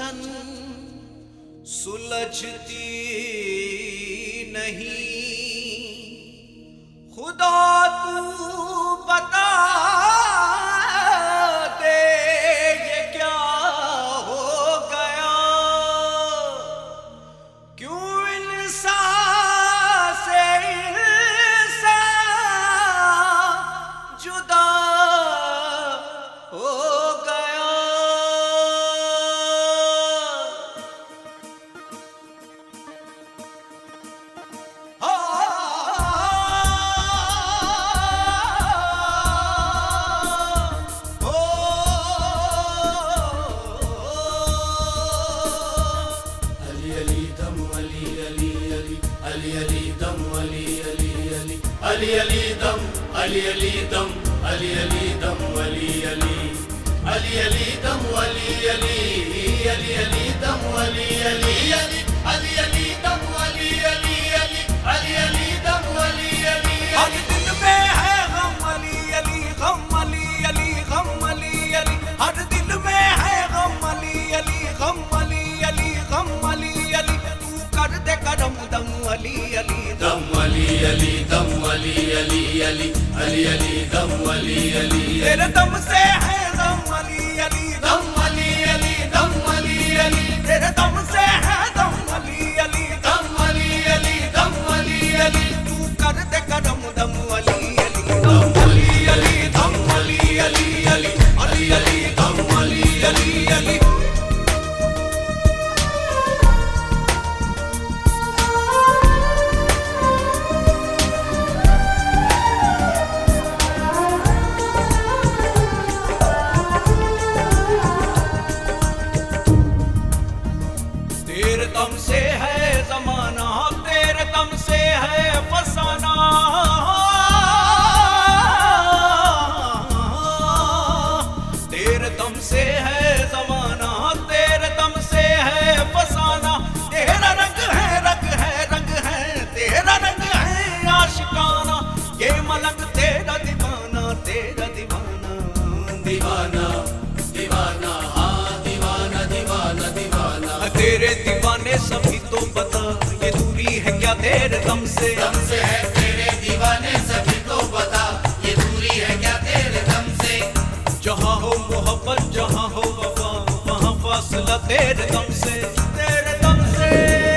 उलझन सुलझती नहीं। खुदा तू बता दे ये क्या हो गया, क्यों इंसान से इंसान जुदा हो गया। Ali Ali dam, Ali Ali dam, Ali Ali dam, Ali Ali, Ali Ali dam, Ali Ali, Ali Ali dam, Ali Ali, Ali Ali dam, Ali Ali, Ali Ali dam, Ali Ali। हर दिल में है गम अली अली, गम अली अली, गम अली अली। हर दिल में है गम अली अली, गम अली अली, गम अली अली। तू कर दे करम दम अली अली, दम Ali Ali dam, Ali Ali, Ali Ali Ali dam, Ali Ali। तेरे दम से है गम अली अली, दम Ali Ali, दम Ali Ali, तेरे दम से है गम अली अली, दम Ali Ali, दम Ali Ali। तू कर दे करम दम अली अली, दम अली अली, दम अली अली अली, अली अली दम अली अली अली। तेरे दम से है जमाना, तेरे दम से है फसाना। तेरे दम से है जमाना, तेरे दम से है फसाना। तेरा रंग है रंग है रंग है, तेरा रंग है आशिकाना। ये मलंग तेरा दीवाना, तेरा दीवाना दीवाना। दीवाना हाँ दीवाना, दीवाना दीवाना। तेरे दीवाने सभी तो बता, ये दूरी है क्या तेरे दम से? दम से है तेरे दीवाने सभी तो बता, ये दूरी है क्या तेरे दम से? जहाँ हो मोहब्बत जहाँ हो वफा, वहाँ फासला तेरे दम से, तेरे दम से।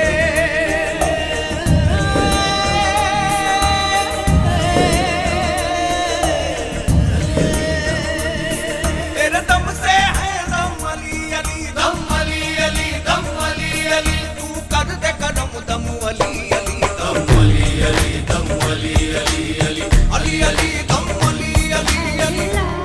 तेरे दम से है दम अली अली, दम Ali Ali, दम Ali Ali, तू कर दे करम दम अली अली, दम Ali Ali, दम Ali Ali Ali, Ali Ali दम अली अली अली।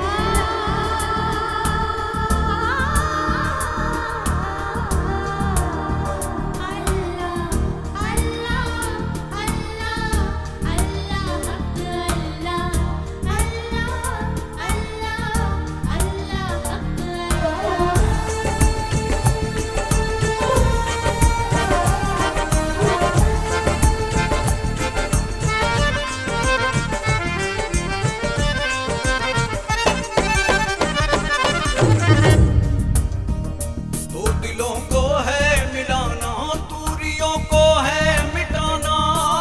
दो दिलों को है मिलाना, दूरियों को है मिटाना।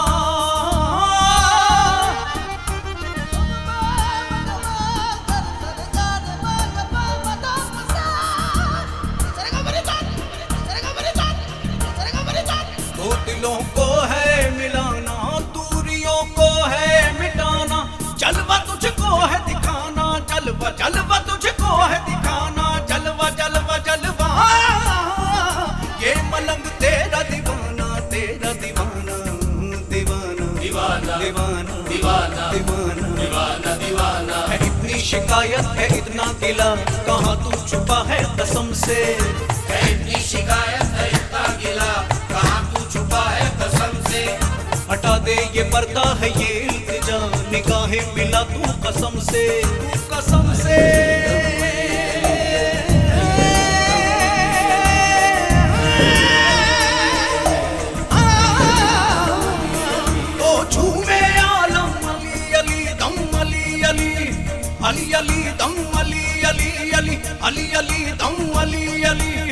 दो दिलों को है मिलाना, दूरियों को है मिटाना। जलवा तुझको है दिखाना, जलवा जलवा तुझको है दिखाना। जलवा जलवा जलवा ये मलंग तेरा दीवाना, तेरा दीवाना दीवाना दीवाना दीवाना दीवाना दीवाना दीवाना दीवाना। है इतनी शिकायत है इतना गिला, कहाँ तू छुपा है कसम से? है इतनी शिकायत है इतना गिला, कहाँ तू छुपा है कसम से? हटा दे ये पर्दा है ये इल्तिजा, निगाहें मिला तू कसम से, तू कसम से। अली अली दम अली अली अली अली अली दम अली अली